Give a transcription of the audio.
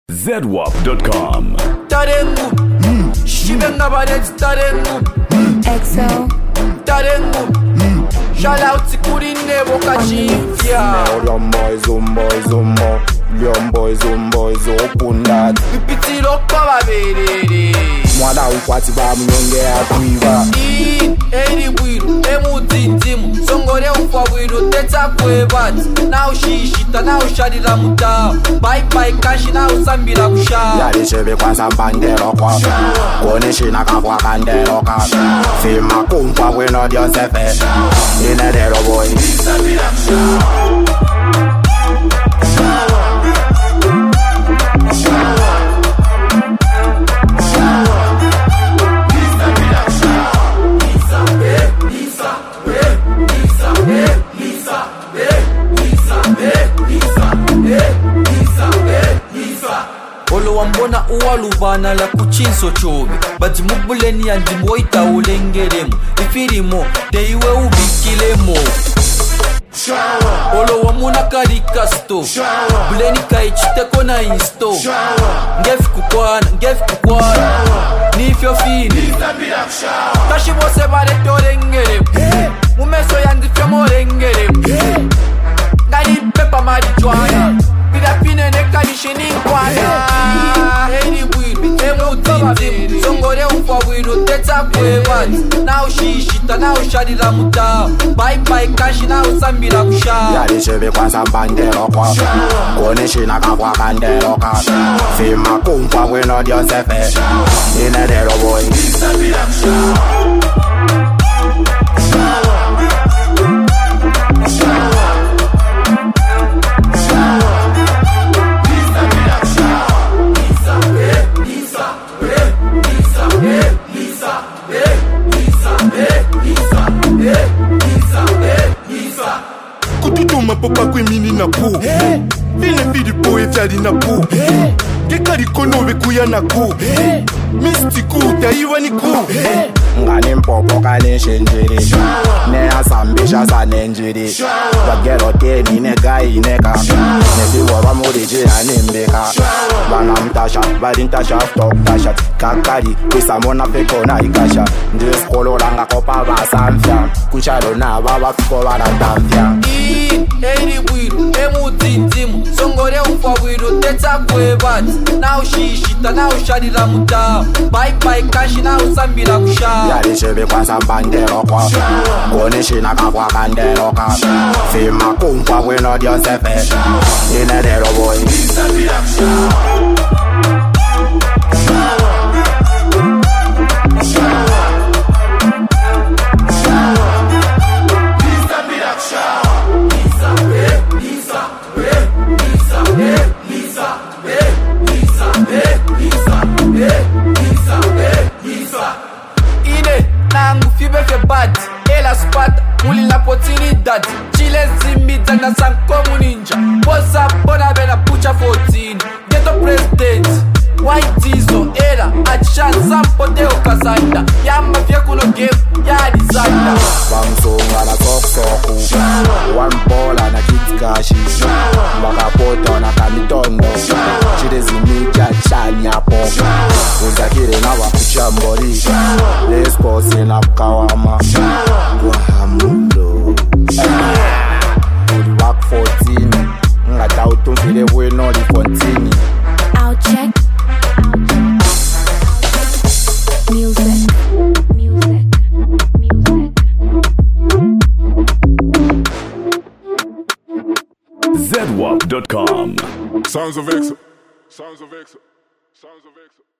ZWAP.com. Tarengu, Shibenga Badet Tarengu, EXO, Tarengu, shout out to Kurine Bokachifia. Zumbo, open that. Pipiti loka babere. Mwana ukwati ba mnyonge ya kuiva. Eri bwiru, emutintimu, songore ufa bwiru, teta kwebat. Na ushishita, na usharira muta. Bye kashi, na usambira kusha. Yari shebe kwa sambandero kwa. Konishi na kapwa kandero ka. Fima kumpa wino dionsefe. Inedero boy. Olo wambona uwalubana la kuchinso chobe Bati mubuleni ya ndimboita ulengeremo Ifirimo, deiwe ubikilemo Olo wamuna karika sto Buleni kaichiteko na insto Ngefi kukwana Nifyo fini Kashi bose barete olengeremo Mumeso yandifyo morengeremo Ngari pepa marijuana Pida fine neka nishini nkwana Heri bwiru, emutintimu Songore ufa bwiru, teta kwebati Na ushishita, na usharira muta Bye kashi, na usambira kusha Yari shebe kwa sambandero kwa. Konishi na kapwa kandero ka. Fima kumpa wino dionsefe. Inedero boy. Kututuma popa kwe mini na po Vile vidi po e fyadi na po Gekari kono ve kuya na ko Mystiku ta iwa ni ko Ngani mpopo kane shenjiri. Ne asambisha sa nenjiri. Bagero teni ne gai neka. Nedi waba muriji animbeka. Bana mtasha, badintasha, stop tasha. Kakari, kwisa mona peko na ikasha. Ndis kolo langa kopa basamfya. Kucharo na baba fiko baratamfya. Eri bwiru, emutintimu Songore ufa bwiru, teta kwebati Na ushishita, na usharira muta Bye kashi, na usambira kusha Yari shebe kwa sambandero kwa. Konishi na kapwa kandero ka. Fima kumpa wino dionsefe. Inedero boy. Nangu fibe fe bad Ela spata, muli la oportunidad Chile zimita na sankomu ninja Bosa bona bena pucha 14 Ghetto president White Tizo, era Achan sampo deo kazanda Yamba fye kuno game, ya dizanda Bamsonga na soku. Wampola na kitkashi. Bakapota na kamitondo. Chide zimija chanyapo. Uzakire na wakuchambori. Lesposi na kawama. Guahamundo. Udi wak 14. Ngata utumfile bueno li kontini. I'll check. Music. ZWAP.com. Sounds of EXO.